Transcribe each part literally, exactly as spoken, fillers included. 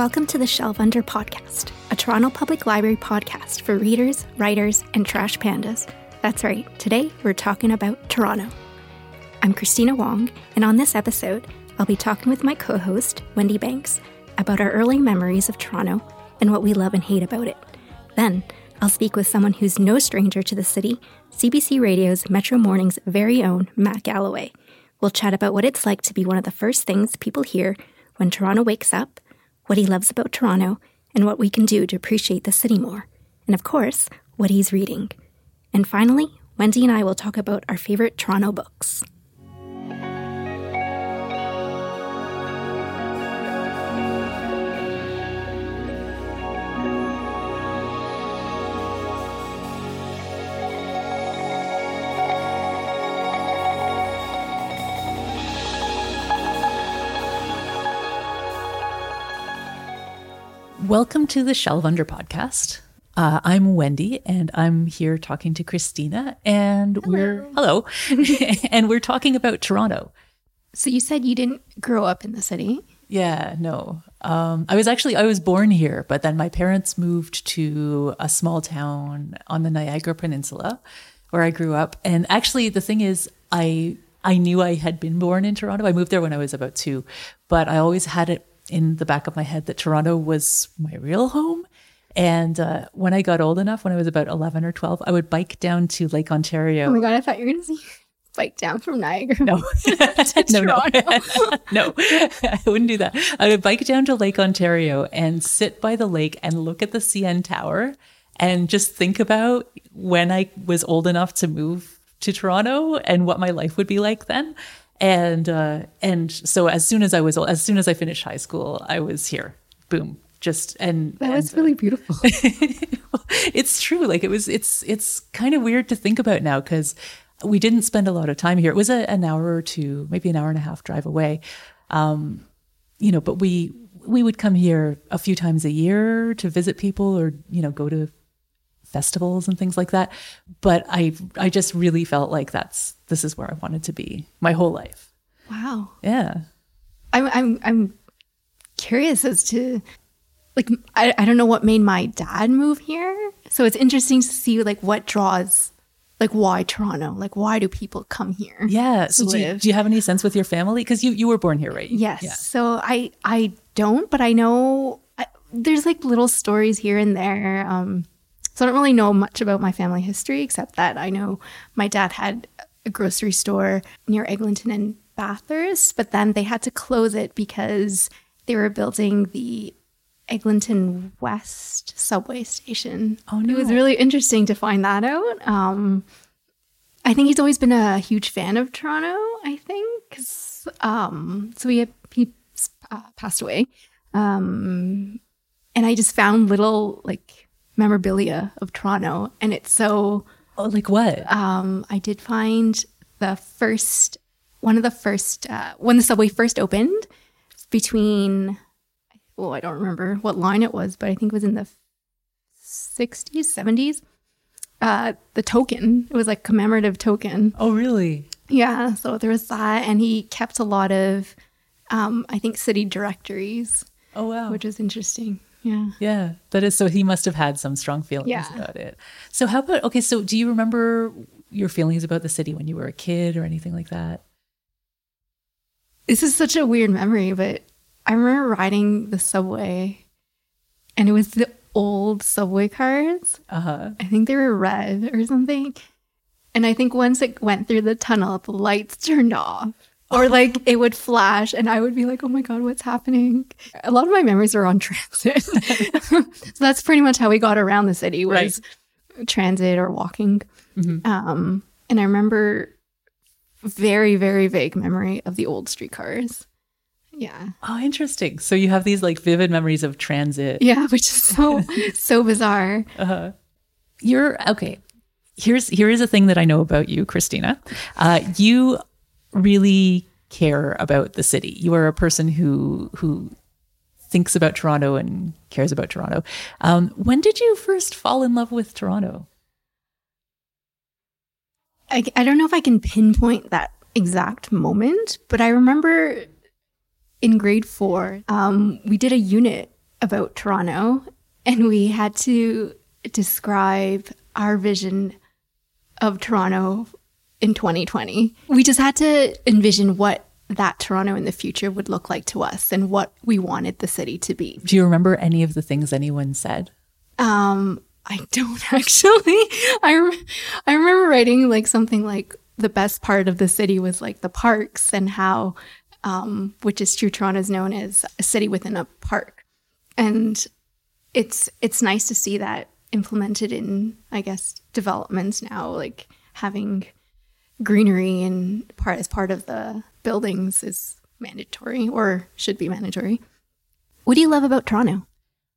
Welcome to the Shelf Under Podcast, a Toronto Public Library podcast for readers, writers, and trash pandas. That's right, today we're talking about Toronto. I'm Christina Wong, and on this episode, I'll be talking with my co-host, Wendy Banks, about our early memories of Toronto and what we love and hate about it. Then, I'll speak with someone who's no stranger to the city, C B C Radio's Metro Morning's very own Matt Galloway. We'll chat about what it's like to be one of the first things people hear when Toronto wakes up, what he loves about Toronto, and what we can do to appreciate the city more. And of course, what he's reading. And finally, Wendy and I will talk about our favorite Toronto books. Welcome to the Shelf Under podcast. Uh, I'm Wendy, and I'm here talking to Christina, and hello. we're hello, and we're talking about Toronto. So you said you didn't grow up in the city? Yeah, no. Um, I was actually I was born here, but then my parents moved to a small town on the Niagara Peninsula, where I grew up. And actually, the thing is, I I knew I had been born in Toronto. I moved there when I was about two, but I always had it in the back of my head that Toronto was my real home. And uh, when I got old enough, when I was about eleven or twelve, I would bike down to Lake Ontario. Oh my God, I thought you were going to say bike down from Niagara. No, no, no, no, I wouldn't do that. I would bike down to Lake Ontario and sit by the lake and look at the C N Tower and just think about when I was old enough to move to Toronto and what my life would be like then. And uh, and so as soon as I was as soon as I finished high school, I was here. Boom. Just and that was and, really beautiful. It's true. Like it was. It's it's kind of weird to think about now because we didn't spend a lot of time here. It was a, an hour or two, maybe an hour and a half drive away. Um, you know, but we we would come here a few times a year to visit people or you know go to festivals and things like that. But I I just really felt like that's this is where I wanted to be my whole life. Wow. Yeah. I'm I'm I'm curious as to like I, I don't know what made my dad move here. So it's interesting to see like what draws like why Toronto? Like why do people come here? Yeah. So do you, do you have any sense with your family? Because you, you were born here, right? Yes. Yeah. So I I don't, but I know I, there's like little stories here and there. Um So I don't really know much about my family history, except that I know my dad had a grocery store near Eglinton and Bathurst, but then they had to close it because they were building the Eglinton West subway station. Oh, no. It was really interesting to find that out. Um, I think he's always been a huge fan of Toronto, I think. 'Cause, um, so he, had, he uh, passed away. Um, and I just found little, like, memorabilia of Toronto, and it's so oh like what um I did find the first one of the first uh when the subway first opened between oh I don't remember what line it was, but I think it was in the sixties seventies. Uh the token, it was like commemorative token. Oh really? Yeah, so there was that, and he kept a lot of um I think city directories. Oh wow. Which was interesting. Yeah. Yeah. That is, so he must have had some strong feelings yeah. about it. So how about, okay, so do you remember your feelings about the city when you were a kid or anything like that? This is such a weird memory, but I remember riding the subway and it was the old subway cars. Uh-huh. I think they were red or something. And I think once it went through the tunnel, the lights turned off. Or like it would flash and I would be like, oh my God, what's happening? A lot of my memories are on transit. So that's pretty much how we got around the city was right. transit or walking. Mm-hmm. Um, and I remember very, very vague memory of the old streetcars. Yeah. Oh, interesting. So you have these like vivid memories of transit. Yeah, which is so, so bizarre. Uh-huh. You're, okay. Here's, here is a thing that I know about you, Christina. Uh, you really care about the city. You are a person who who thinks about Toronto and cares about Toronto. Um, when did you first fall in love with Toronto? I, I don't know if I can pinpoint that exact moment, but I remember in grade four, um, we did a unit about Toronto, and we had to describe our vision of Toronto in twenty twenty. We just had to envision what that Toronto in the future would look like to us and what we wanted the city to be. Do you remember any of the things anyone said? Um, I don't actually. I, rem- I remember writing like something like the best part of the city was like the parks and how, um, which is true, Toronto is known as a city within a park. And it's it's nice to see that implemented in, I guess, developments now, like having greenery and part as part of the buildings is mandatory or should be mandatory. What do you love about Toronto?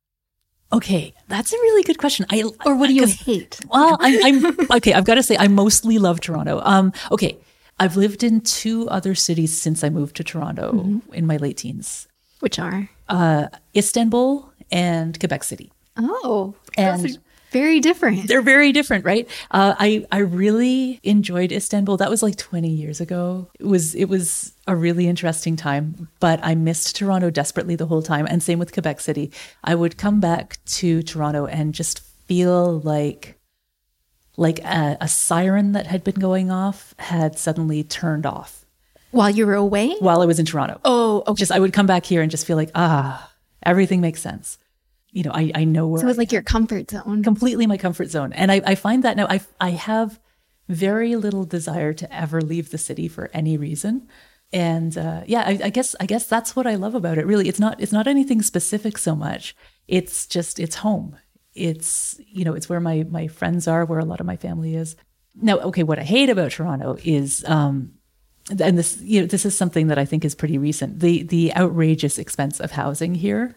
Okay, that's a really good question. I or what do you hate? Well, I, I'm okay. I've got to say, I mostly love Toronto. Um, okay, I've lived in two other cities since I moved to Toronto mm-hmm. in my late teens. Which are uh, Istanbul and Quebec City. Oh, and those are very different. They're very different, right? Uh, I I really enjoyed Istanbul. That was like twenty years ago. It was it was a really interesting time, but I missed Toronto desperately the whole time. And same with Quebec City. I would come back to Toronto and just feel like like a, a siren that had been going off had suddenly turned off while you were away. While I was in Toronto. Oh, okay. Just I would come back here and just feel like ah, everything makes sense. You know, I, I know where. So it was like your comfort zone. Completely my comfort zone. And I, I find that now I, I have very little desire to ever leave the city for any reason. And uh, yeah, I, I guess I guess that's what I love about it. Really, it's not it's not anything specific so much. It's just it's home. It's, you know, it's where my my friends are, where a lot of my family is. Now, okay, what I hate about Toronto is, um, and this you know this is something that I think is pretty recent. The the outrageous expense of housing here.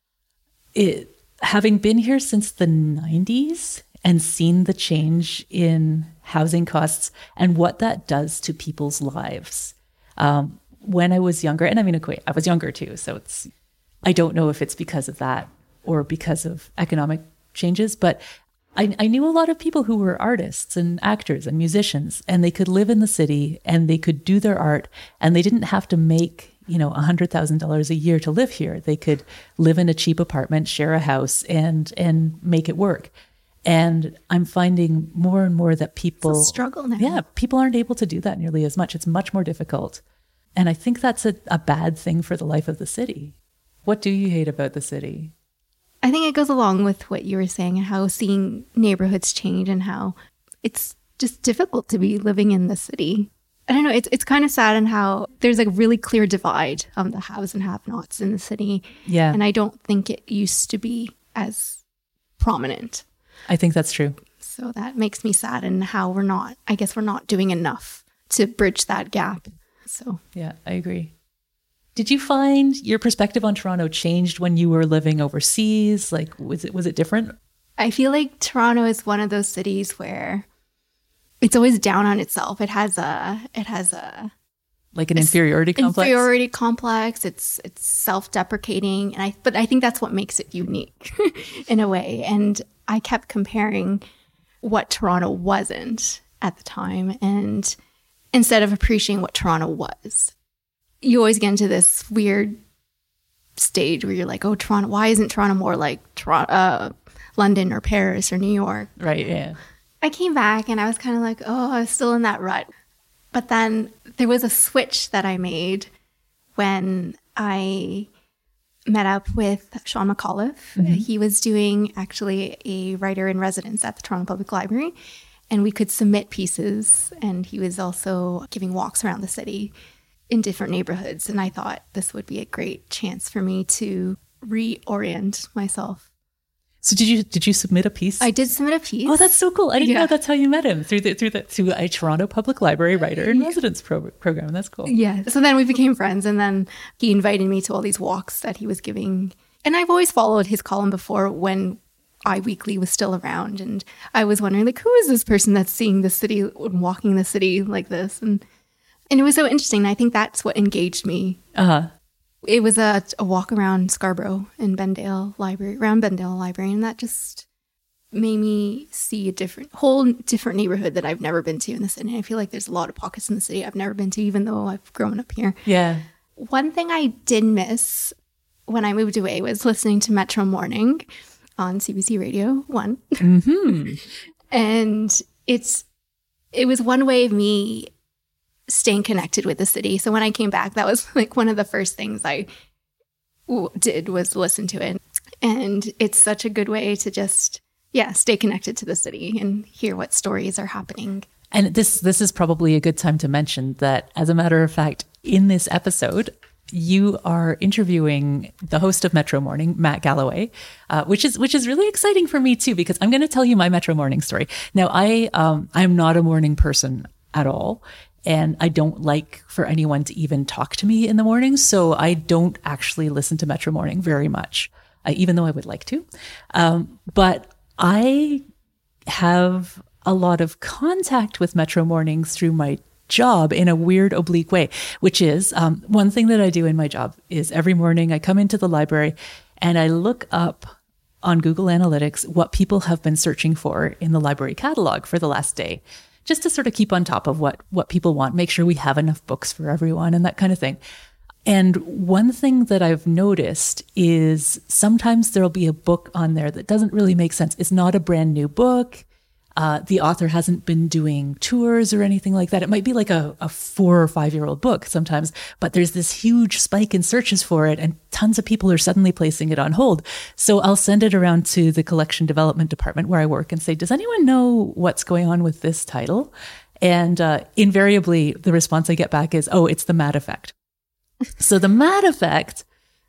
It, having been here since the nineties and seen the change in housing costs and what that does to people's lives. Um, when I was younger, and I mean, okay, I was younger too, so it's, I don't know if it's because of that or because of economic changes, but I, I knew a lot of people who were artists and actors and musicians, and they could live in the city and they could do their art and they didn't have to make you know, one hundred thousand dollars a year to live here. They could live in a cheap apartment, share a house, and and make it work. And I'm finding more and more that people... It's a struggle now. Yeah, people aren't able to do that nearly as much. It's much more difficult. And I think that's a, a bad thing for the life of the city. What do you hate about the city? I think it goes along with what you were saying, how seeing neighborhoods change and how it's just difficult to be living in the city. I don't know, it's it's kind of sad in how there's like a really clear divide on the haves and have-nots in the city. Yeah. And I don't think it used to be as prominent. I think that's true. So that makes me sad in how we're not, I guess we're not doing enough to bridge that gap. So yeah, I agree. Did you find your perspective on Toronto changed when you were living overseas? Like, was it was it different? I feel like Toronto is one of those cities where it's always down on itself. It has a, it has a, like an inferiority complex. Inferiority complex. It's it's self-deprecating, and I. But I think that's what makes it unique, in a way. And I kept comparing what Toronto wasn't at the time, and instead of appreciating what Toronto was, you always get into this weird stage where you're like, "Oh, Toronto. Why isn't Toronto more like Toronto, uh, London or Paris or New York?" Right. Yeah. I came back and I was kind of like, oh, I was still in that rut. But then there was a switch that I made when I met up with Sean McAuliffe. Mm-hmm. He was doing actually a writer in residence at the Toronto Public Library, and we could submit pieces. And he was also giving walks around the city in different neighborhoods. And I thought this would be a great chance for me to reorient myself. So did you did you submit a piece? I did submit a piece. Oh, that's so cool! I didn't yeah. know that's how you met him through the through the through a Toronto Public Library writer in residence pro- program. That's cool. Yeah. So then we became friends, and then he invited me to all these walks that he was giving. And I've always followed his column before when iWeekly was still around, and I was wondering, like, who is this person that's seeing the city and walking the city like this? And and it was so interesting. I think that's what engaged me. Uh huh. It was a, a walk around Scarborough and Bendale Library, around Bendale Library, and that just made me see a different, whole different neighborhood that I've never been to in the city. I feel like there's a lot of pockets in the city I've never been to, even though I've grown up here. Yeah. One thing I did miss when I moved away was listening to Metro Morning on C B C Radio one. Mm-hmm. And it's it was one way of me staying connected with the city. So when I came back, that was like one of the first things I w- did was listen to it. And it's such a good way to just, yeah, stay connected to the city and hear what stories are happening. And this this is probably a good time to mention that, as a matter of fact, in this episode, you are interviewing the host of Metro Morning, Matt Galloway, uh, which is which is really exciting for me too, because I'm going to tell you my Metro Morning story. Now, I um, I'm not a morning person at all, and I don't like for anyone to even talk to me in the morning, so I don't actually listen to Metro Morning very much, uh, even though I would like to. Um, but I have a lot of contact with Metro Mornings through my job in a weird oblique way, which is um, one thing that I do in my job is every morning I come into the library and I look up on Google Analytics what people have been searching for in the library catalog for the last day, just to sort of keep on top of what, what people want, make sure we have enough books for everyone and that kind of thing. And one thing that I've noticed is sometimes there'll be a book on there that doesn't really make sense. It's not a brand new book. Uh, the author hasn't been doing tours or anything like that. It might be like a, a four or five year old book sometimes, but there's this huge spike in searches for it and tons of people are suddenly placing it on hold. So I'll send it around to the collection development department where I work and say, does anyone know what's going on with this title? And uh, invariably the response I get back is, oh, it's the Mad Effect. So the Mad Effect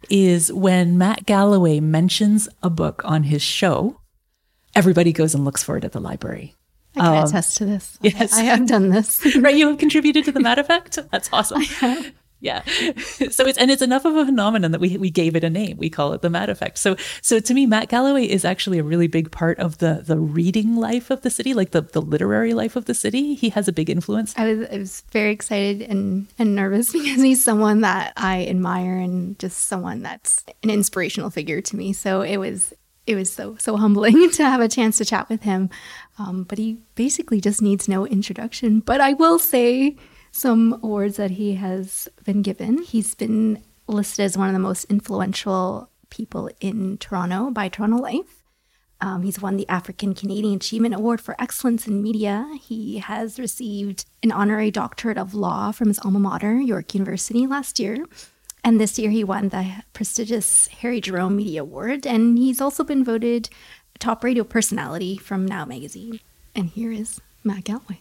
is when Matt Galloway mentions a book on his show, everybody goes and looks for it at the library. I can um, attest to this. Yes. I have done this. Right, you have contributed to the Mad Effect? That's awesome. Yeah. So it's, and it's enough of a phenomenon that we we gave it a name. We call it the Mad Effect. So so to me, Matt Galloway is actually a really big part of the the reading life of the city, like the, the literary life of the city. He has a big influence. I was I was very excited and, and nervous because he's someone that I admire and just someone that's an inspirational figure to me. So it was it was so so humbling to have a chance to chat with him. Um, but he basically just needs no introduction. But I will say some awards that he has been given. He's been listed as one of the most influential people in Toronto by Toronto Life. Um, he's won the African Canadian Achievement Award for Excellence in Media. He has received an honorary doctorate of law from his alma mater, York University, last year. And this year he won the prestigious Harry Jerome Media Award. And he's also been voted top radio personality from Now Magazine. And here is Matt Galloway.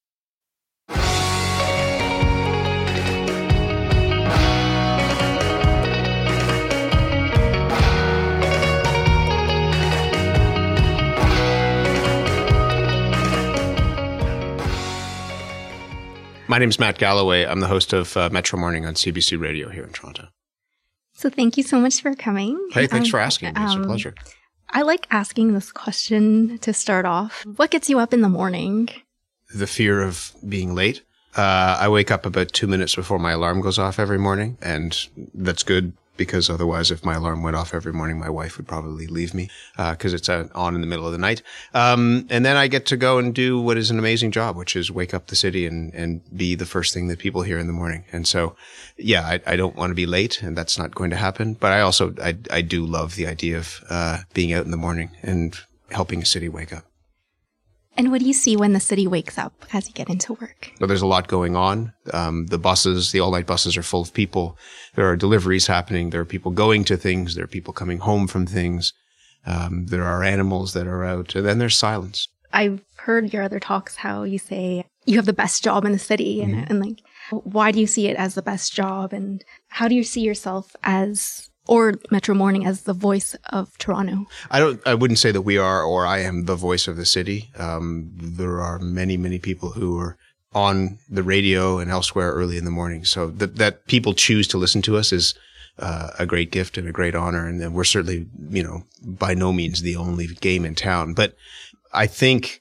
My name is Matt Galloway. I'm the host of uh, Metro Morning on C B C Radio here in Toronto. So thank you so much for coming. Hey, thanks um, for asking me. It's um, a pleasure. I like asking this question to start off. What gets you up in the morning? The fear of being late. Uh, I wake up about two minutes before my alarm goes off every morning, and that's good because otherwise if my alarm went off every morning, my wife would probably leave me because uh, it's uh, on in the middle of the night. Um, and then I get to go and do what is an amazing job, which is wake up the city and, and be the first thing that people hear in the morning. And so, yeah, I, I don't want to be late, and that's not going to happen. But I also, I, I do love the idea of uh, being out in the morning and helping a city wake up. And what do you see when the city wakes up as you get into work? Well, there's a lot going on. Um, the buses, the all-night buses are full of people. There are deliveries happening. There are people going to things. There are people coming home from things. Um, there are animals that are out. And then there's silence. I've heard your other talks how you say you have the best job in the city. And, mm-hmm. and like, why do you see it as the best job? And how do you see yourself as... or Metro Morning as the voice of Toronto? I don't, I wouldn't say that we are, or I am the voice of the city. Um, there are many, many people who are on the radio and elsewhere early in the morning. So that, that people choose to listen to us is uh, a great gift and a great honor. And, and we're certainly, you know, by no means the only game in town. But I think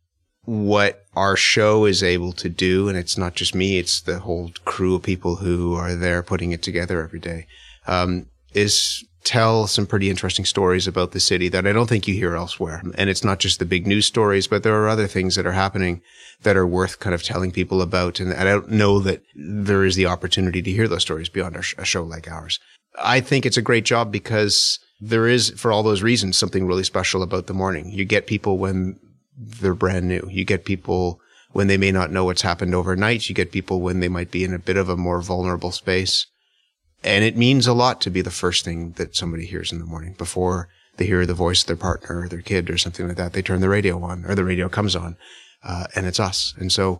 what our show is able to do, and it's not just me, it's the whole crew of people who are there putting it together every day, um, is tell some pretty interesting stories about the city that I don't think you hear elsewhere. And it's not just the big news stories, but there are other things that are happening that are worth kind of telling people about. And I don't know that there is the opportunity to hear those stories beyond a show like ours. I think it's a great job because there is, for all those reasons, something really special about the morning. You get people when they're brand new. You get people when they may not know what's happened overnight. You get people when they might be in a bit of a more vulnerable space. And it means a lot to be the first thing that somebody hears in the morning before they hear the voice of their partner or their kid or something like that. They turn the radio on, or the radio comes on, uh, and it's us. And so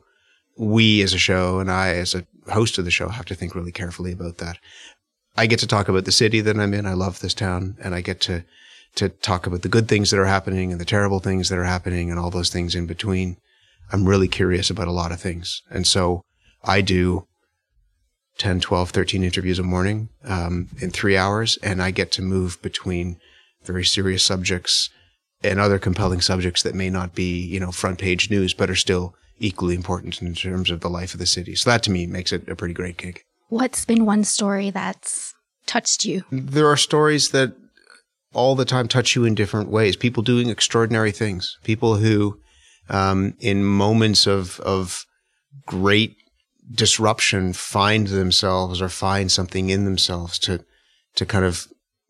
we as a show, and I as a host of the show, have to think really carefully about that. I get to talk about the city that I'm in. I love this town, and I get to to talk about the good things that are happening and the terrible things that are happening and all those things in between. I'm really curious about a lot of things. And so I do ten, twelve, thirteen interviews a morning um, in three hours, and I get to move between very serious subjects and other compelling subjects that may not be, you know, front page news, but are still equally important in terms of the life of the city. So that to me makes it a pretty great gig. What's been one story that's touched you? There are stories that all the time touch you in different ways. People doing extraordinary things. People who, um, in moments of, of great disruption, find themselves or find something in themselves to, to kind of,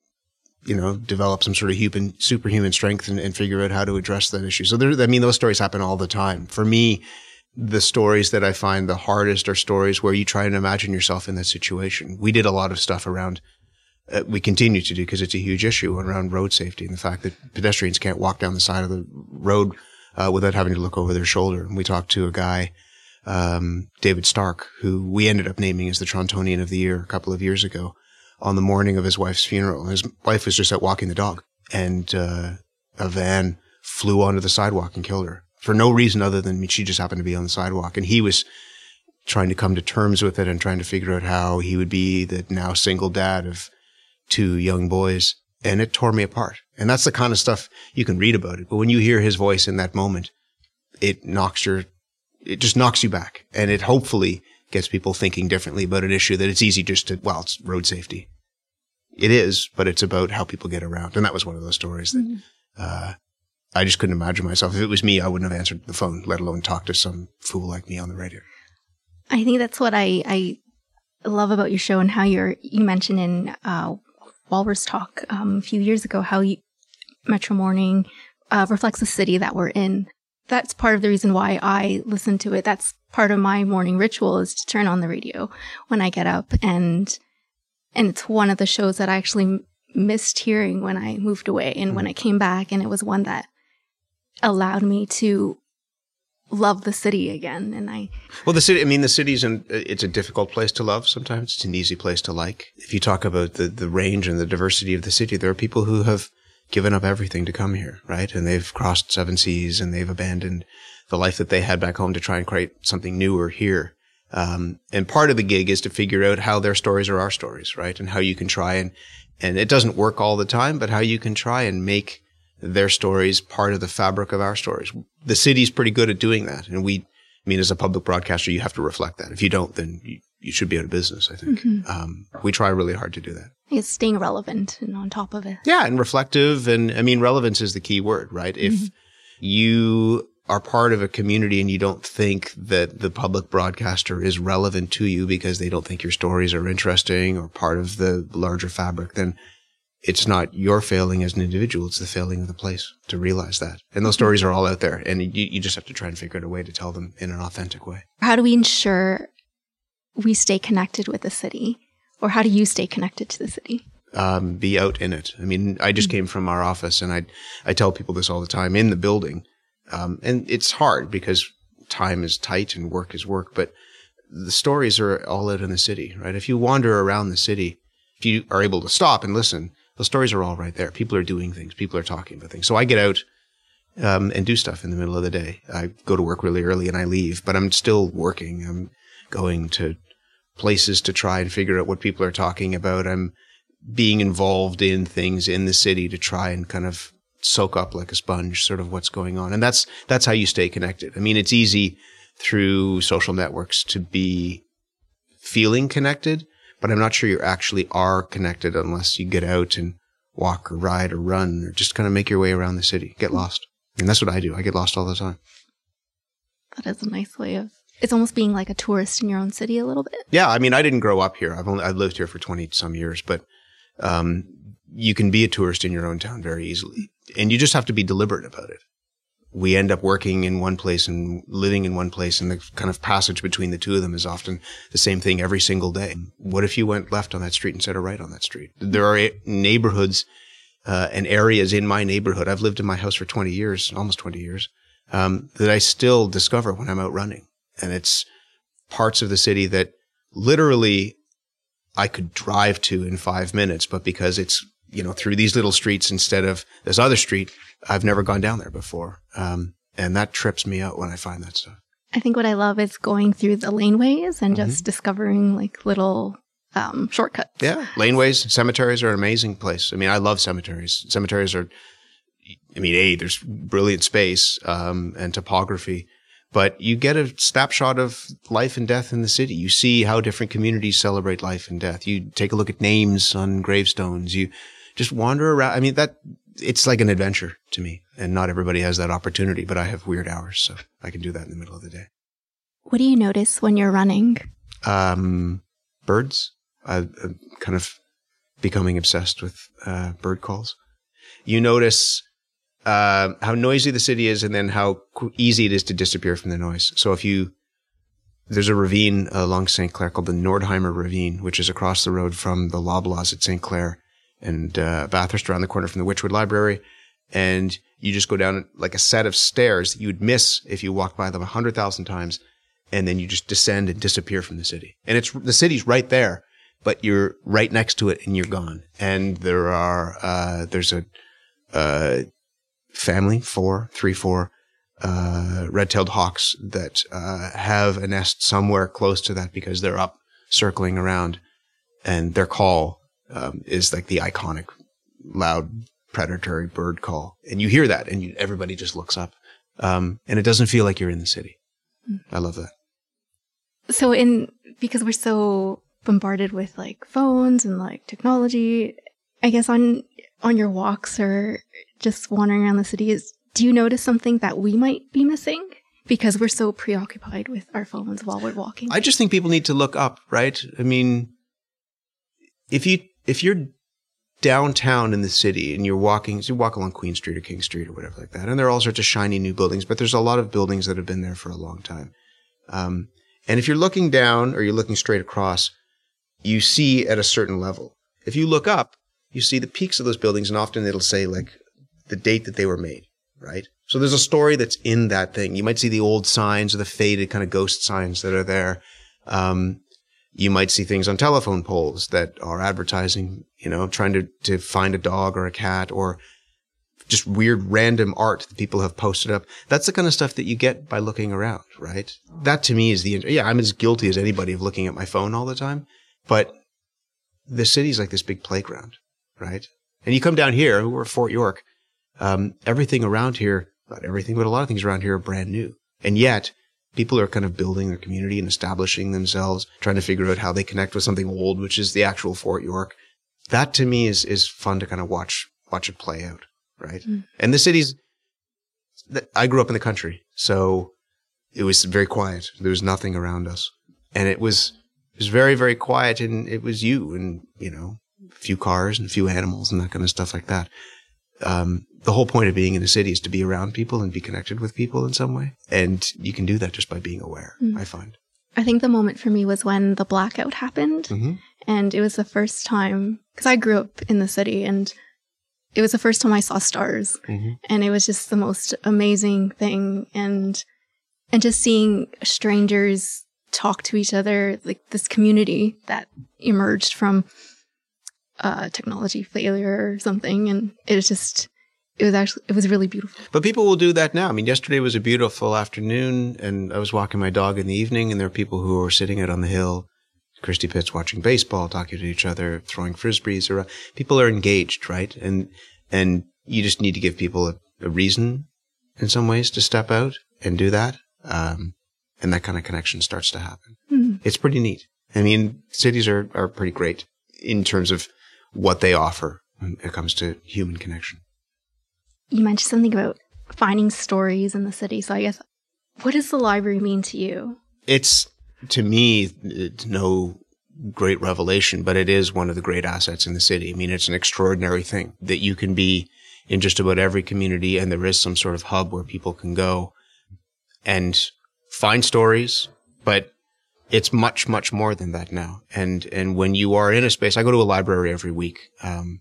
you know, develop some sort of human, superhuman strength and, and figure out how to address that issue. So there, I mean, those stories happen all the time. For me, the stories that I find the hardest are stories where you try and imagine yourself in that situation. We did a lot of stuff around, uh, we continue to do because it's a huge issue around road safety and the fact that pedestrians can't walk down the side of the road uh, without having to look over their shoulder. And we talked to a guy, um, David Stark, who we ended up naming as the Torontonian of the Year a couple of years ago, on the morning of his wife's funeral. His wife was just out walking the dog, and uh, a van flew onto the sidewalk and killed her for no reason other than she just happened to be on the sidewalk. And he was trying to come to terms with it and trying to figure out how he would be the now single dad of two young boys. And it tore me apart. And that's the kind of stuff you can read about it. But when you hear his voice in that moment, it knocks your, it just knocks you back. And it hopefully gets people thinking differently about an issue that it's easy just to, well, it's road safety. It is, but it's about how people get around. And that was one of those stories that, mm-hmm. uh, I just couldn't imagine myself. If it was me, I wouldn't have answered the phone, let alone talk to some fool like me on the radio. I think that's what I, I love about your show and how you're, you mentioned in, uh, Walrus Talk, um, a few years ago, how you, Metro Morning, uh, reflects the city that we're in. That's part of the reason why I listen to it. That's part of my morning ritual, is to turn on the radio when I get up. And, and it's one of the shows that I actually missed hearing when I moved away and mm-hmm. when I came back. And it was one that allowed me to love the city again. And I, well, the city, I mean, the city's an, it's a difficult place to love. Sometimes it's an easy place to like. If you talk about the, the range and the diversity of the city, there are people who have given up everything to come here, right? And they've crossed seven seas and they've abandoned the life that they had back home to try and create something newer here. Um, and part of the gig is to figure out how their stories are our stories, right? And how you can try and, and it doesn't work all the time, but how you can try and make their stories part of the fabric of our stories. The city's pretty good at doing that. And we, I mean, as a public broadcaster, you have to reflect that. If you don't, then you, you should be out of business, I think. Mm-hmm. Um, we try really hard to do that. It's staying relevant and on top of it. Yeah, and reflective. And I mean, relevance is the key word, right? Mm-hmm. If you are part of a community and you don't think that the public broadcaster is relevant to you because they don't think your stories are interesting or part of the larger fabric, then it's not your failing as an individual. It's the failing of the place to realize that. And those stories are all out there. And you, you just have to try and figure out a way to tell them in an authentic way. How do we ensure we stay connected with the city? Or how do you stay connected to the city? Um, be out in it. I mean, I just mm-hmm. came from our office, and I I tell people this all the time in the building. Um, and it's hard because time is tight and work is work. But the stories are all out in the city, right? If you wander around the city, if you are able to stop and listen, the stories are all right there. People are doing things. People are talking about things. So I get out um, and do stuff in the middle of the day. I go to work really early and I leave, but I'm still working. I'm going to places to try and figure out what people are talking about. I'm being involved in things in the city to try and kind of soak up like a sponge sort of what's going on. And that's that's how you stay connected. I mean, it's easy through social networks to be feeling connected, but I'm not sure you actually are connected unless you get out and walk or ride or run or just kind of make your way around the city, get lost. And that's what I do. I get lost all the time. That is a nice way of, it's almost being like a tourist in your own city a little bit. Yeah. I mean, I didn't grow up here. I've only, I've lived here for twenty some years, but um, you can be a tourist in your own town very easily. And you just have to be deliberate about it. We end up working in one place and living in one place, and the kind of passage between the two of them is often the same thing every single day. What if you went left on that street instead of right on that street? There are neighborhoods uh, and areas in my neighborhood. I've lived in my house for twenty years, almost twenty years, um, that I still discover when I'm out running. And it's parts of the city that literally I could drive to in five minutes, but because it's, you know, through these little streets instead of this other street, I've never gone down there before. Um, and that trips me out when I find that stuff. I think what I love is going through the laneways and mm-hmm. just discovering like little um, shortcuts. Yeah. Laneways, cemeteries are an amazing place. I mean, I love cemeteries. Cemeteries are, I mean, A, there's brilliant space um, and topography, but you get a snapshot of life and death in the city. You see how different communities celebrate life and death. You take a look at names on gravestones. You just wander around. I mean, that it's like an adventure to me, and not everybody has that opportunity, but I have weird hours, so I can do that in the middle of the day. What do you notice when you're running? Um, birds. I, I'm kind of becoming obsessed with uh, bird calls. You notice uh, how noisy the city is, and then how easy it is to disappear from the noise. So if you, there's a ravine along Saint Clair called the Nordheimer Ravine, which is across the road from the Loblaws at Saint Clair and uh, Bathurst, around the corner from the Witchwood Library. And you just go down like a set of stairs that you would miss if you walked by them a hundred thousand times. And then you just descend and disappear from the city. And it's, the city's right there, but you're right next to it and you're gone. And there are, uh, there's a, uh, family, four, three, four, uh, red-tailed hawks that, uh, have a nest somewhere close to that because they're up circling around, and their call, um, is like the iconic loud predatory bird call. And you hear that and you, everybody just looks up. Um, and it doesn't feel like you're in the city. I love that. So in, because we're so bombarded with like phones and like technology, I guess on, on your walks or just wandering around the city, is, do you notice something that we might be missing because we're so preoccupied with our phones while we're walking? I just think people need to look up, right? I mean, if you, if you're downtown in the city and you're walking, so you walk along Queen Street or King Street or whatever like that, and there are all sorts of shiny new buildings, but there's a lot of buildings that have been there for a long time. Um, and if you're looking down or you're looking straight across, you see at a certain level. If you look up, you see the peaks of those buildings, and often it'll say like the date that they were made, right? So there's a story that's in that thing. You might see the old signs or the faded kind of ghost signs that are there. Um, You might see things on telephone poles that are advertising, you know, trying to, to find a dog or a cat, or just weird random art that people have posted up. That's the kind of stuff that you get by looking around, right? That to me is the, yeah, I'm as guilty as anybody of looking at my phone all the time, but the city's like this big playground, right? And you come down here, we're Fort York, um, everything around here, not everything, but a lot of things around here are brand new. And yet, people are kind of building their community and establishing themselves, trying to figure out how they connect with something old, which is the actual Fort York. That to me is, is fun to kind of watch, watch it play out, right? Mm. And the cities, I grew up in the country, so it was very quiet. There was nothing around us. And it was, it was very, very quiet, and it was you and, you know, a few cars and a few animals and that kind of stuff like that. Um, the whole point of being in a city is to be around people and be connected with people in some way. And you can do that just by being aware, mm. I find. I think the moment for me was when the blackout happened. Mm-hmm. And it was the first time, because I grew up in the city, and it was the first time I saw stars. Mm-hmm. And it was just the most amazing thing. And, and just seeing strangers talk to each other, like this community that emerged from uh, technology failure or something. And it was just, it was actually, it was really beautiful. But people will do that now. I mean, yesterday was a beautiful afternoon, and I was walking my dog in the evening, and there were people who were sitting out on the hill, Christie Pitts, watching baseball, talking to each other, throwing frisbees around. People are engaged, right? And, and you just need to give people a, a reason in some ways to step out and do that. Um, and that kind of connection starts to happen. Mm. It's pretty neat. I mean, cities are, are pretty great in terms of what they offer when it comes to human connection. You mentioned something about finding stories in the city. So I guess, what does the library mean to you? It's, to me, to know great revelation, but it is one of the great assets in the city. I mean, it's an extraordinary thing that you can be in just about every community, and there is some sort of hub where people can go and find stories, but it's much, much more than that now. And, and when you are in a space, I go to a library every week, um,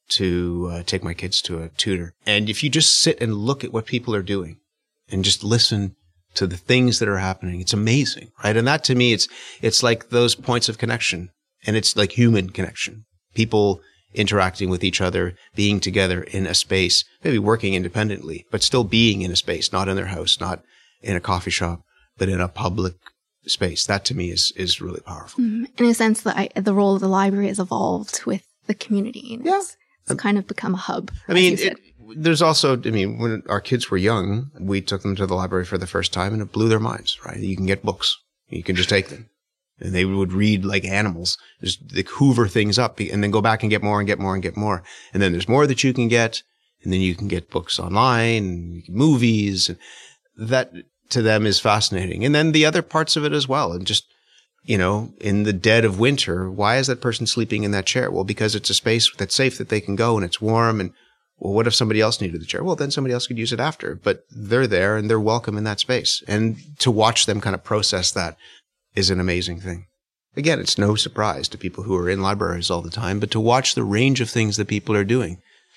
to uh, take my kids to a tutor. And if you just sit and look at what people are doing and just listen to the things that are happening, it's amazing, right? And that to me, it's, it's like those points of connection, and it's like human connection. People interacting with each other, being together in a space, maybe working independently, but still being in a space, not in their house, not in a coffee shop, but in a public space. That to me is, is really powerful. Mm, in a sense, the, the role of the library has evolved with the community. And yeah. It's, it's kind of become a hub. I mean, it, there's also, I mean, when our kids were young, we took them to the library for the first time and it blew their minds, right? You can get books. You can just take them. And they would read like animals, just like hoover things up and then go back and get more and get more and get more. And then there's more that you can get. And then you can get books online and movies. And that to them is fascinating. And then the other parts of it as well. And just, you know, in the dead of winter, why is that person sleeping in that chair? Well, because it's a space that's safe that they can go and it's warm. And well, what if somebody else needed the chair? Well, then somebody else could use it after. But they're there and they're welcome in that space. And to watch them kind of process that is an amazing thing. Again, it's no surprise to people who are in libraries all the time, but to watch the range of things that people are doing,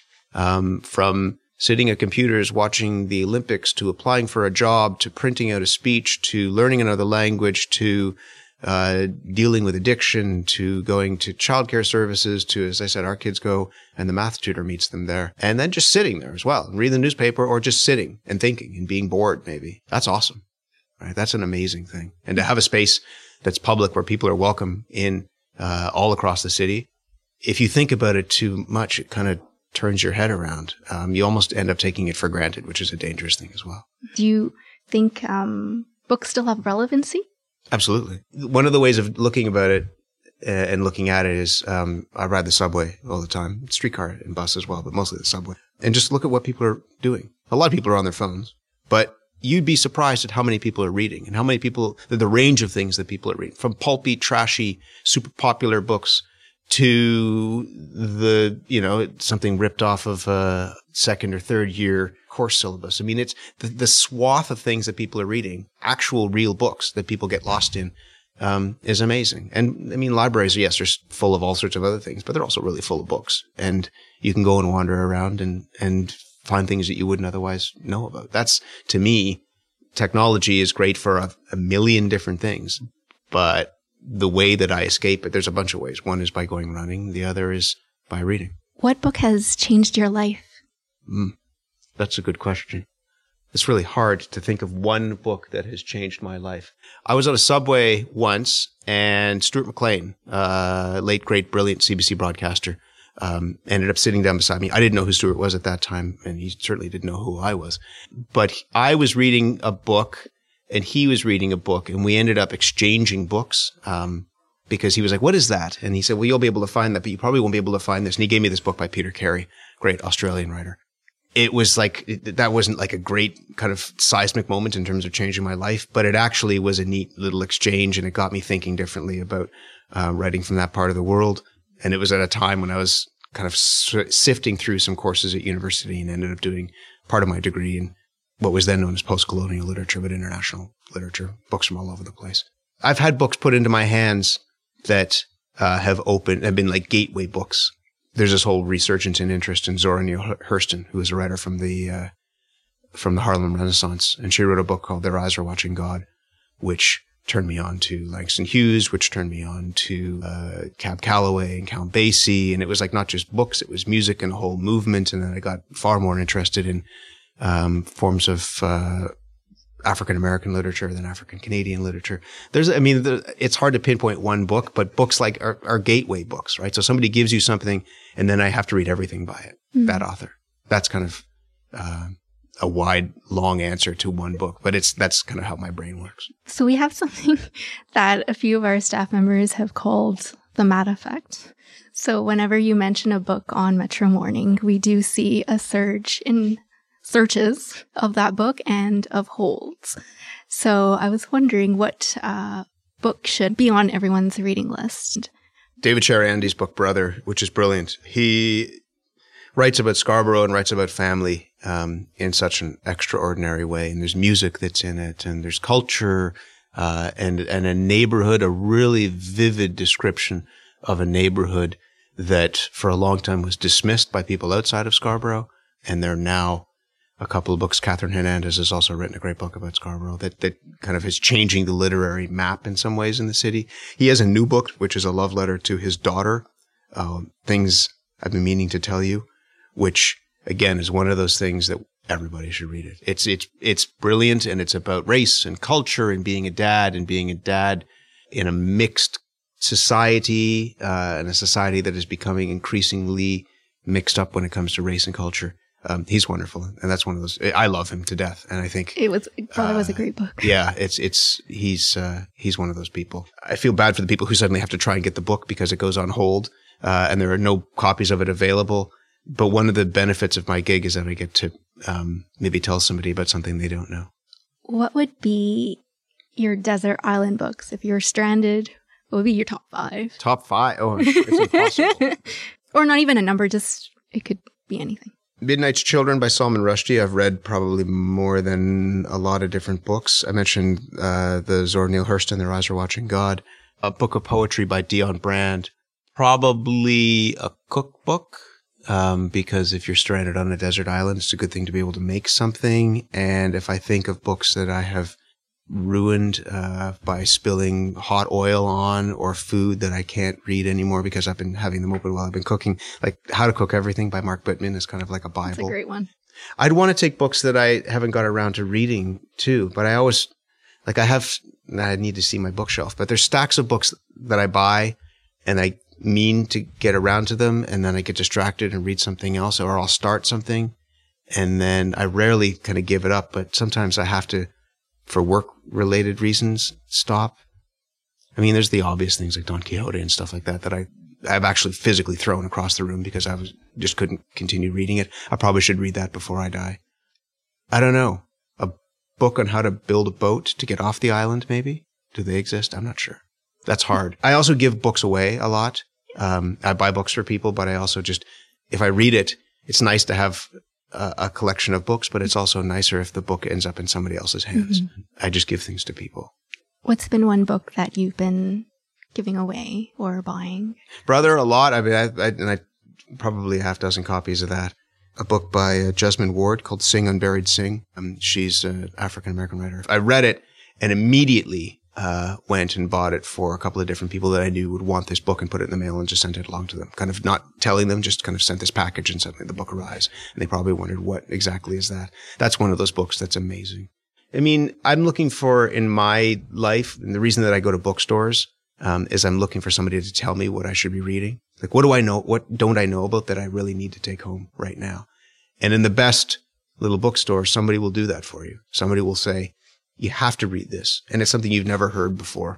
um, from sitting at computers watching the Olympics to applying for a job to printing out a speech to learning another language to uh dealing with addiction to going to childcare services to, as I said, our kids go and the math tutor meets them there, and then just sitting there as well and reading the newspaper or just sitting and thinking and being bored maybe. That's awesome. Right? That's an amazing thing. And to have a space that's public where people are welcome in uh, all across the city, if you think about it too much, it kind of turns your head around. Um, you almost end up taking it for granted, which is a dangerous thing as well. Do you think um, books still have relevancy? Absolutely. One of the ways of looking about it uh, and looking at it is um, I ride the subway all the time, streetcar and bus as well, but mostly the subway. And just look at what people are doing. A lot of people are on their phones, but you'd be surprised at how many people are reading and how many people, the range of things that people are reading, from pulpy, trashy, super popular books to the, you know, something ripped off of a second or third year course syllabus. I mean, it's the, the swath of things that people are reading, actual real books that people get lost in, um, is amazing. And I mean, libraries, yes, they're full of all sorts of other things, but they're also really full of books. And you can go and wander around and, and find things that you wouldn't otherwise know about. That's, to me, technology is great for a, a million different things, but the way that I escape it, there's a bunch of ways. One is by going running. The other is by reading. What book has changed your life? Mm, that's a good question. It's really hard to think of one book that has changed my life. I was on a subway once and Stuart McLean, uh, late, great, brilliant C B C broadcaster, um, ended up sitting down beside me. I didn't know who Stuart was at that time, and he certainly didn't know who I was. But I was reading a book and he was reading a book, and we ended up exchanging books, um, because he was like, what is that? And he said, well, you'll be able to find that, but you probably won't be able to find this. And he gave me this book by Peter Carey, great Australian writer. It was like, it, that wasn't like a great kind of seismic moment in terms of changing my life, but it actually was a neat little exchange, and it got me thinking differently about uh, writing from that part of the world. And it was at a time when I was kind of sifting through some courses at university and ended up doing part of my degree in what was then known as post-colonial literature, but international literature, books from all over the place. I've had books put into my hands that uh, have opened, have been like gateway books. There's this whole resurgence in interest in Zora Neale Hurston, who is a writer from the uh, from the Harlem Renaissance, and she wrote a book called Their Eyes Are Watching God, which turned me on to Langston Hughes, which turned me on to uh, Cab Calloway and Count Basie, and it was like not just books, it was music and a whole movement, and then I got far more interested in um, forms of uh, African-American literature than African-Canadian literature. There's, I mean, the, it's hard to pinpoint one book, but books like are, are gateway books, right? So somebody gives you something and then I have to read everything by it, mm-hmm. that author. That's kind of uh, a wide, long answer to one book, but it's, that's kind of how my brain works. So we have something that a few of our staff members have called the Matt effect. So whenever you mention a book on Metro Morning, we do see a surge in searches of that book and of holds. So I was wondering what uh, book should be on everyone's reading list? David Sharandy's book, Brother, which is brilliant. He writes about Scarborough and writes about family um, in such an extraordinary way. And there's music that's in it, and there's culture uh, and, and a neighborhood, a really vivid description of a neighborhood that for a long time was dismissed by people outside of Scarborough. And they're now a couple of books. Catherine Hernandez has also written a great book about Scarborough that, that kind of is changing the literary map in some ways in the city. He has a new book, which is a love letter to his daughter, uh, Things I've Been Meaning to Tell You, which again is one of those things that everybody should read it. It's, it's, it's brilliant, and it's about race and culture and being a dad and being a dad in a mixed society, uh, and a society that is becoming increasingly mixed up when it comes to race and culture. Um, he's wonderful. And that's one of those, I love him to death. And I think it was, Brother uh, was a great book. Yeah. It's, it's, he's, uh, he's one of those people. I feel bad for the people who suddenly have to try and get the book because it goes on hold, uh, and there are no copies of it available. But one of the benefits of my gig is that I get to, um, maybe tell somebody about something they don't know. What would be your desert island books? If you were stranded, what would be your top five? Top five? Oh, it's impossible. Or not even a number, just, it could be anything. Midnight's Children by Salman Rushdie. I've read probably more than a lot of different books. I mentioned uh, the Zora Neale Hurston, Their Eyes Are Watching God. A book of poetry by Dion Brand. Probably a cookbook, um, because if you're stranded on a desert island, it's a good thing to be able to make something. And if I think of books that I have ruined uh, by spilling hot oil on, or food that I can't read anymore because I've been having them open while I've been cooking, like How to Cook Everything by Mark Bittman is kind of like a Bible. That's a great one. I'd want to take books that I haven't got around to reading too, but I always, like I have, I need to see my bookshelf, but there's stacks of books that I buy and I mean to get around to them, and then I get distracted and read something else, or I'll start something and then I rarely kind of give it up, but sometimes I have to, for work-related reasons, stop. I mean, there's the obvious things like Don Quixote and stuff like that that I, I've actually physically thrown across the room because I was just couldn't continue reading it. I probably should read that before I die. I don't know. A book on how to build a boat to get off the island, maybe? Do they exist? I'm not sure. That's hard. I also give books away a lot. Um, I buy books for people, but I also just, if I read it, it's nice to have a collection of books, but it's also nicer if the book ends up in somebody else's hands. Mm-hmm. I just give things to people. What's been one book that you've been giving away or buying? Brother, a lot. I mean, I, I, and I probably a half dozen copies of that. A book by uh, Jesmyn Ward called Sing Unburied Sing. Um, she's an African-American writer. I read it and immediately uh, went and bought it for a couple of different people that I knew would want this book and put it in the mail and just sent it along to them. Kind of not telling them, just kind of sent this package and suddenly the book arrives. And they probably wondered, what exactly is that? That's one of those books that's amazing. I mean, I'm looking for in my life, and the reason that I go to bookstores um, is I'm looking for somebody to tell me what I should be reading. Like, what do I know? What don't I know about that I really need to take home right now? And in the best little bookstore, somebody will do that for you. Somebody will say, you have to read this. And it's something you've never heard before.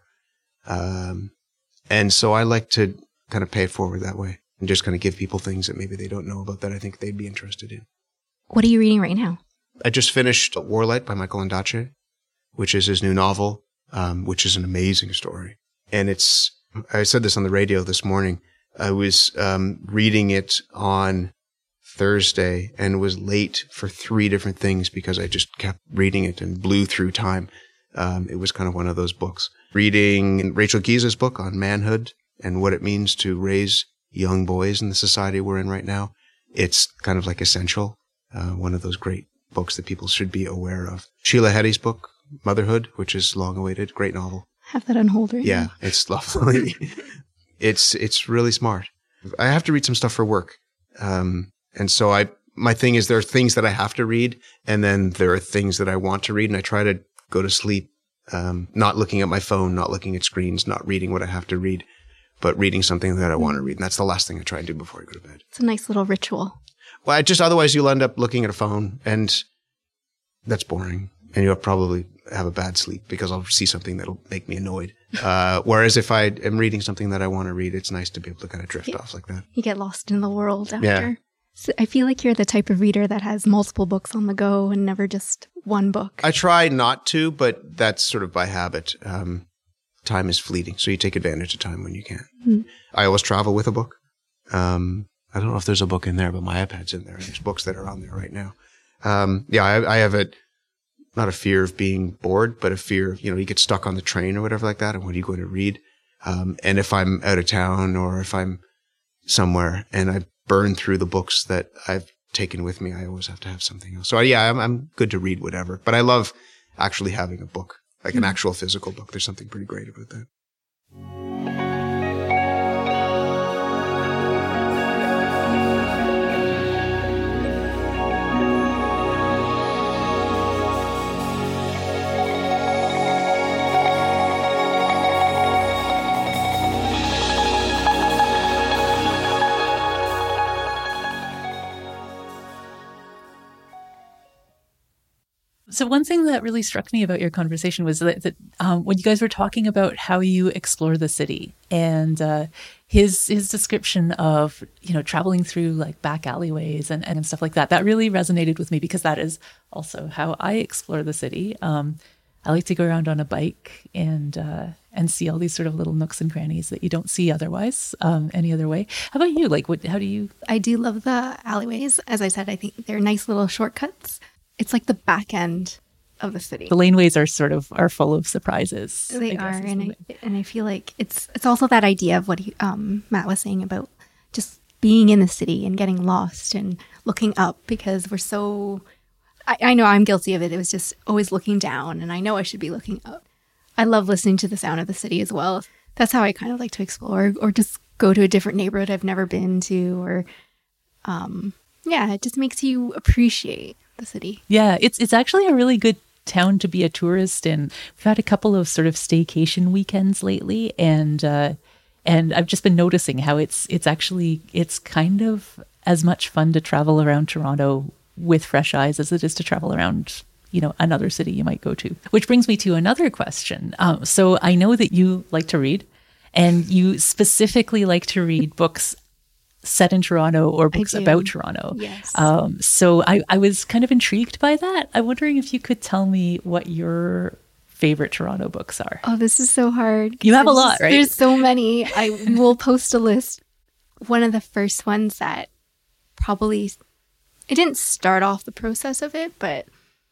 Um, and so I like to kind of pay it forward that way and just kind of give people things that maybe they don't know about that I think they'd be interested in. What are you reading right now? I just finished Warlight by Michael Ondaatje, which is his new novel, um, which is an amazing story. And it's, I said this on the radio this morning. I was um, reading it on Thursday and was late for three different things because I just kept reading it and blew through time. Um, it was kind of one of those books. Reading Rachel Giese's book on manhood and what it means to raise young boys in the society we're in right now. It's kind of like essential. Uh, one of those great books that people should be aware of. Sheila Heti's book, Motherhood, which is long awaited, great novel. Have that on hold right yeah, now. Yeah, it's lovely. it's it's really smart. I have to read some stuff for work. Um, and so I my thing is there are things that I have to read, and then there are things that I want to read, and I try to go to sleep um, not looking at my phone, not looking at screens, not reading what I have to read, but reading something that I want to read. And that's the last thing I try and do before I go to bed. It's a nice little ritual. Well, I just otherwise you'll end up looking at a phone, and that's boring. And you'll probably have a bad sleep because I'll see something that'll make me annoyed. Uh, whereas if I am reading something that I want to read, it's nice to be able to kind of drift yeah. off like that. You get lost in the world after. Yeah. So I feel like you're the type of reader that has multiple books on the go and never just one book. I try not to, but that's sort of by habit. Um, time is fleeting. So you take advantage of time when you can. Mm-hmm. I always travel with a book. Um, I don't know if there's a book in there, but my iPad's in there. There's books that are on there right now. Um, yeah, I, I have a, not a fear of being bored, but a fear of, you know, you get stuck on the train or whatever like that. And what are you going to read? Um, and if I'm out of town or if I'm somewhere and I burn through the books that I've taken with me, I always have to have something else. So yeah, I'm, I'm good to read whatever, but I love actually having a book, like mm-hmm. an actual physical book. There's something pretty great about that. So one thing that really struck me about your conversation was that, that um, when you guys were talking about how you explore the city and uh, his his description of, you know, traveling through like back alleyways and, and stuff like that, that really resonated with me because that is also how I explore the city. Um, I like to go around on a bike and uh, and see all these sort of little nooks and crannies that you don't see otherwise um, any other way. How about you? Like, what? How do you? I do love the alleyways. As I said, I think they're nice little shortcuts. It's like the back end of the city. The laneways are sort of are full of surprises. They are, and I, and I feel like it's it's also that idea of what he, um, Matt was saying about just being in the city and getting lost and looking up, because we're so. I, I know I'm guilty of it. It was just always looking down, and I know I should be looking up. I love listening to the sound of the city as well. That's how I kind of like to explore, or just go to a different neighborhood I've never been to, or um, yeah, it just makes you appreciate the city. Yeah, it's it's actually a really good town to be a tourist in. We've had a couple of sort of staycation weekends lately, and uh, and I've just been noticing how it's it's actually it's kind of as much fun to travel around Toronto with fresh eyes as it is to travel around, you know, another city you might go to. Which brings me to another question. Um, so I know that you like to read, and you specifically like to read books set in Toronto or books about Toronto. Yes. Um, so I, I was kind of intrigued by that. I'm wondering if you could tell me what your favorite Toronto books are. Oh, this is so hard. You have a lot, right? There's so many. I will post a list. One of the first ones that probably, it didn't start off the process of it, but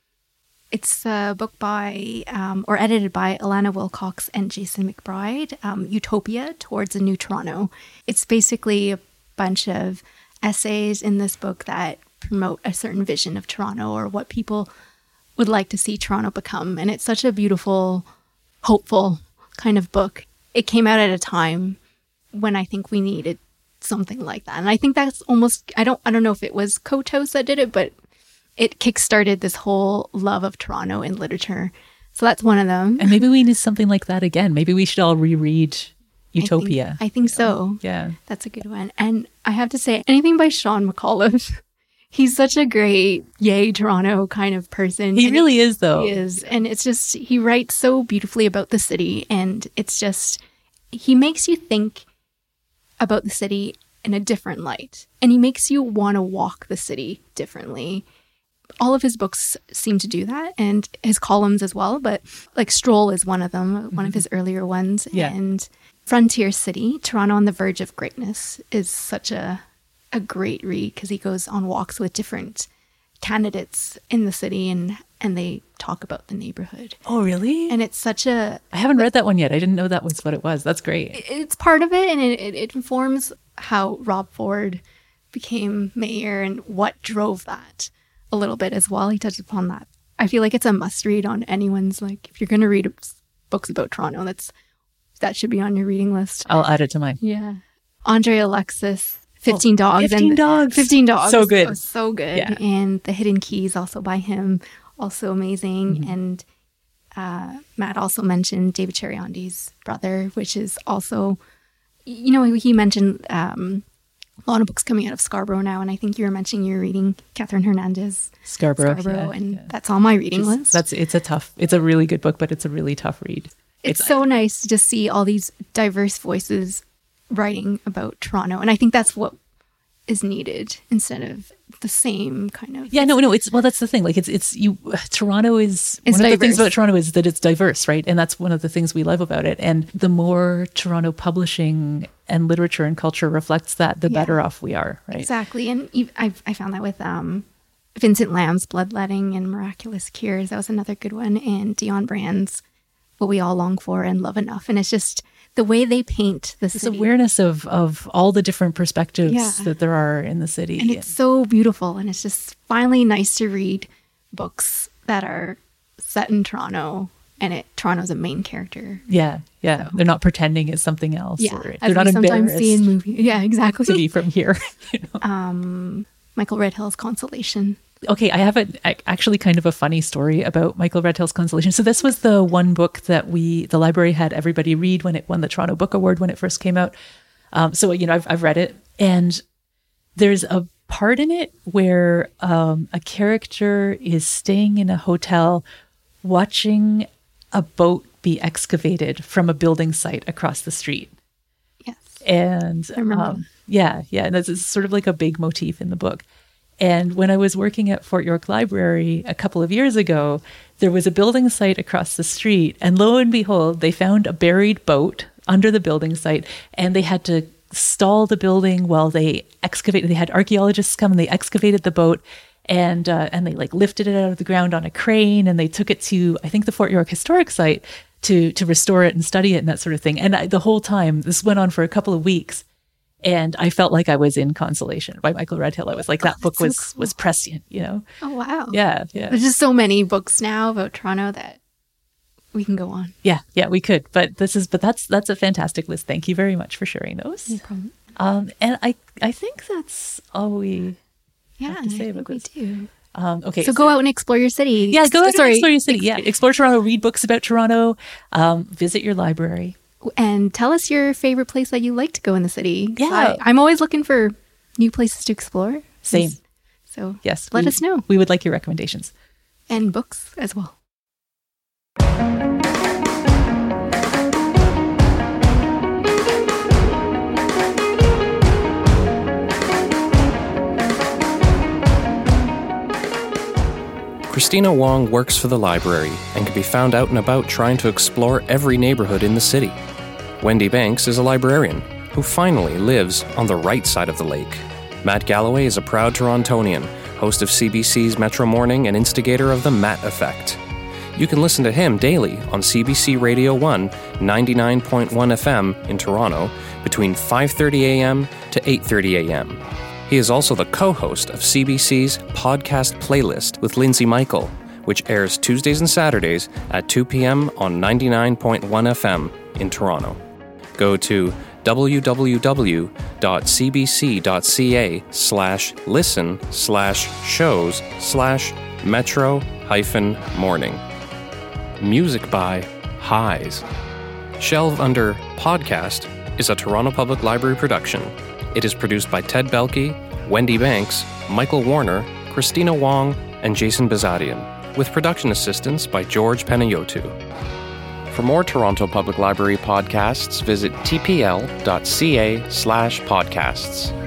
it's a book by, um, or edited by Alana Wilcox and Jason McBride, um, Utopia Towards a New Toronto. It's basically a bunch of essays in this book that promote a certain vision of Toronto or what people would like to see Toronto become. And it's such a beautiful, hopeful kind of book. It came out at a time when I think we needed something like that. And I think that's almost, I don't I don't know if it was Kotos that did it, but it kickstarted this whole love of Toronto in literature. So that's one of them. And maybe we need something like that again. Maybe we should all reread Utopia. I think, I think so. Yeah. That's a good one. And I have to say, anything by Sean McAuliffe, he's such a great yay Toronto kind of person. He really is, though. He is. And it's just, he writes so beautifully about the city. And it's just, he makes you think about the city in a different light. And he makes you want to walk the city differently. All of his books seem to do that, and his columns as well. But like Stroll is one of them, one mm-hmm. of his earlier ones. Yeah. And Frontier City, Toronto on the Verge of Greatness, is such a a great read because he goes on walks with different candidates in the city and and they talk about the neighborhood. Oh, really? And it's such a... I haven't read that one yet. I didn't know that was what it was. That's great. It's part of it, and it, it, it informs how Rob Ford became mayor and what drove that a little bit as well. He touched upon that. I feel like it's a must read on anyone's, like, if you're going to read books about Toronto, that's that should be on your reading list. I'll add it to mine. Yeah. Andre Alexis, fifteen oh, Dogs. fifteen and Dogs. fifteen Dogs. So good. Oh, so good. Yeah. And The Hidden Keys, also by him, also amazing. Mm-hmm. And uh, Matt also mentioned David Cheriondi's brother, which is also, you know, he mentioned um, a lot of books coming out of Scarborough now. And I think you were mentioning you're reading Catherine Hernandez. Scarborough. Scarborough yeah, and yeah. that's on my reading Just, list. That's It's a tough, it's a really good book, but it's a really tough read. It's, it's so nice to just see all these diverse voices writing about Toronto. And I think that's what is needed instead of the same kind of. Yeah, no, no. It's well, that's the thing. Like, it's it's you. Toronto is It's one of the diverse. things about Toronto is that it's diverse, right? And that's one of the things we love about it. And the more Toronto publishing and literature and culture reflects that, the Yeah. better off we are, right? Exactly. And ev- I I found that with um, Vincent Lamb's Bloodletting and Miraculous Cures. That was another good one. And Dion Brand's What We All Long For and Love Enough. And it's just the way they paint the This city. awareness of of all the different perspectives Yeah. that there are in the city. And it's so beautiful. And it's just finally nice to read books that are set in Toronto. And it Toronto's a main character. yeah, yeah. So- They're not pretending it's something else. Yeah. Or As they're we not sometimes embarrassed see in movies. Yeah, exactly. to be from here. You know? Um, Michael Redhill's Consolation. Okay, I have a, a- actually kind of a funny story about Michael Redhill's Consolation. So this was the one book that we, the library had everybody read when it won the Toronto Book Award when it first came out. Um, so, you know, I've, I've read it, and there's a part in it where um, a character is staying in a hotel watching a boat be excavated from a building site across the street. Yes. And I remember um, yeah, yeah, and it's sort of like a big motif in the book. And when I was working at Fort York Library a couple of years ago, there was a building site across the street, and lo and behold, they found a buried boat under the building site, and they had to stall the building while they excavated. They had archaeologists come and they excavated the boat, and uh, and they like lifted it out of the ground on a crane, and they took it to, I think, the Fort York Historic Site to to restore it and study it and that sort of thing. And I, the whole time, this went on for a couple of weeks. And I felt like I was in Consolation by Michael Redhill. I was like, that Oh, book that's so was cool. was prescient, you know? Oh, wow. Yeah, yeah. There's just so many books now about Toronto that we can go on. Yeah, yeah, we could. But this is but that's that's a fantastic list. Thank you very much for sharing those. No problem. Um and I I think that's all we Yeah, to and say I about think this. we do. um okay. So go out and explore your city. Yeah, go out and Sorry. explore your city. Yeah. Explore Toronto, read books about Toronto, um, visit your library. And tell us your favorite place that you like to go in the city. 'Cause Yeah. I, I'm always looking for new places to explore. Same. So Yes. let we- us know. We would like your recommendations. And books as well. Christina Wong works for the library and can be found out and about trying to explore every neighborhood in the city. Wendy Banks is a librarian who finally lives on the right side of the lake. Matt Galloway is a proud Torontonian, host of C B C's Metro Morning and instigator of the Matt Effect. You can listen to him daily on C B C Radio one, ninety-nine point one F M in Toronto between five thirty a.m. to eight thirty a.m. He is also the co-host of C B C's Podcast Playlist with Lindsay Michael, which airs Tuesdays and Saturdays at two p.m. on ninety-nine point one F M in Toronto. Go to www.cbc.ca slash listen slash shows slash metro hyphen morning. Music by Highs. Shelved under Podcast is a Toronto Public Library production. It is produced by Ted Belke, Wendy Banks, Michael Warner, Christina Wong, and Jason Bazadian, with production assistance by George Panayotu. For more Toronto Public Library podcasts, visit tpl.ca slash podcasts.